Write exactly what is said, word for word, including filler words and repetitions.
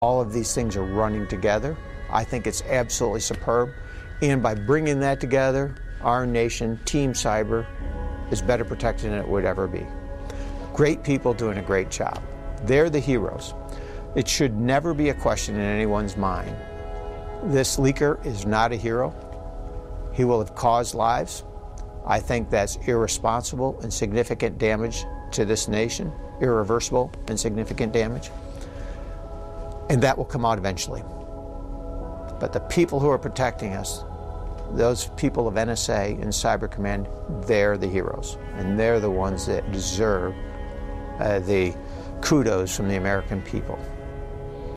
All of these things are running together. I think it's absolutely superb. And by bringing that together, our nation, Team Cyber, is better protected than it would ever be. Great people doing a great job. They're the heroes. It should never be a question in anyone's mind. This leaker is not a hero. He will have caused lives. I think that's irresponsible and significant damage to this nation, irreversible and significant damage. And that will come out eventually. But the people who are protecting us, those people of N S A and Cyber Command, they're the heroes. And they're the ones that deserve uh, the kudos from the American people.